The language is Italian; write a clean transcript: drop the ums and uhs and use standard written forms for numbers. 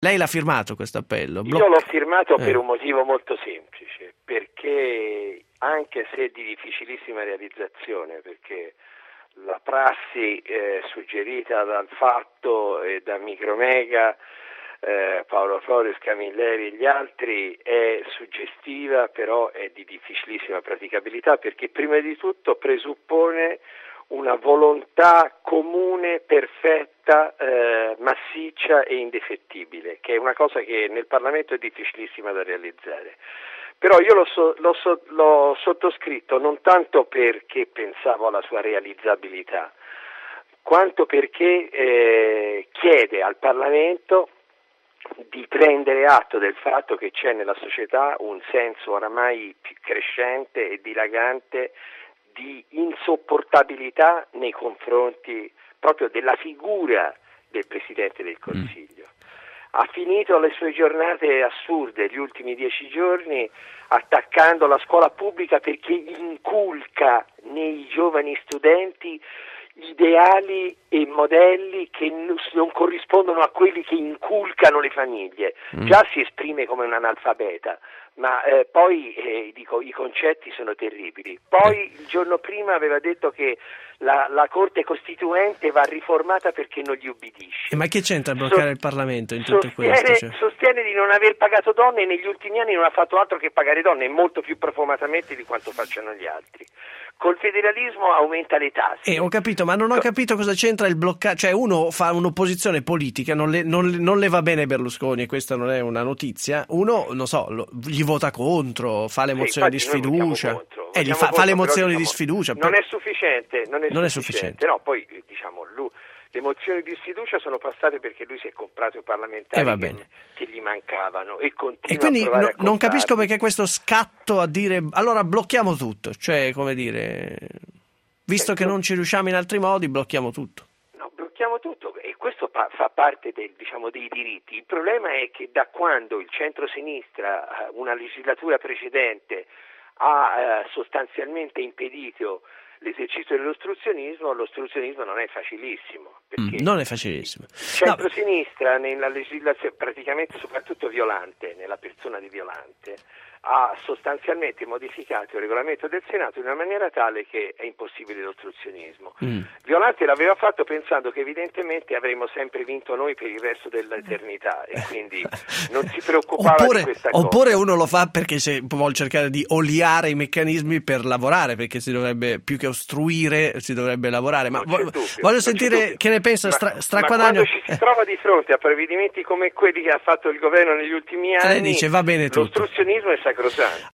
Lei l'ha firmato questo appello? Io l'ho firmato per un motivo molto semplice, perché anche se di difficilissima realizzazione, perché la prassi suggerita dal Fatto e da Micromega, Paolo Flores, Camilleri e gli altri è suggestiva, però è di difficilissima praticabilità, perché prima di tutto presuppone una volontà comune, perfetta, massiccia e indefettibile, che è una cosa che nel Parlamento è difficilissima da realizzare. Però io l'ho sottoscritto non tanto perché pensavo alla sua realizzabilità, quanto perché chiede al Parlamento di prendere atto del fatto che c'è nella società un senso oramai più crescente e dilagante di insopportabilità nei confronti proprio della figura del Presidente del Consiglio. Ha finito le sue giornate assurde, gli ultimi 10 giorni, attaccando la scuola pubblica perché inculca nei giovani studenti ideali e modelli che non corrispondono a quelli che inculcano le famiglie. Già si esprime come un analfabeta, ma poi i concetti sono terribili. Poi il giorno prima aveva detto che la Corte Costituente va riformata perché non gli ubbidisce. Ma che c'entra bloccare il Parlamento in tutto questo? Cioè? Sostiene di non aver pagato donne e negli ultimi anni non ha fatto altro che pagare donne, molto più profumatamente di quanto facciano gli altri. Col federalismo aumenta le tasse. Ho capito, ma non ho capito cosa c'entra il bloccare. Cioè uno fa un'opposizione politica, non le va bene Berlusconi, e questa non è una notizia. Uno, non so, gli vota contro, fa le mozioni di sfiducia. Fa le mozioni di sfiducia. Non è sufficiente. Non è sufficiente. No, poi diciamo le mozioni di sfiducia sono passate perché lui si è comprato i parlamentari che gli mancavano e continua. E quindi a non capisco perché questo scatto a dire allora blocchiamo tutto, cioè come dire, visto che non ci riusciamo in altri modi, blocchiamo tutto. No, blocchiamo tutto e questo fa parte dei diritti. Il problema è che da quando il centro-sinistra, una legislatura precedente, ha sostanzialmente impedito l'esercizio dell'ostruzionismo, l'ostruzionismo non è facilissimo. Non è facilissimo. Il centro-sinistra nella legislazione, praticamente soprattutto Violante, nella persona di Violante, ha sostanzialmente modificato il regolamento del Senato in una maniera tale che è impossibile l'ostruzionismo. Violante l'aveva fatto pensando che evidentemente avremmo sempre vinto noi per il resto dell'eternità e quindi non si preoccupava di questa cosa. Oppure uno lo fa perché vuol cercare di oliare i meccanismi per lavorare, perché si dovrebbe, più che ostruire, si dovrebbe lavorare. Ma voglio sentire che ne pensa Straquadagno. Ma quando ci si trova di fronte a provvedimenti come quelli che ha fatto il governo negli ultimi anni, lei dice va bene tutto. L'ostruzionismo è sacrosanto.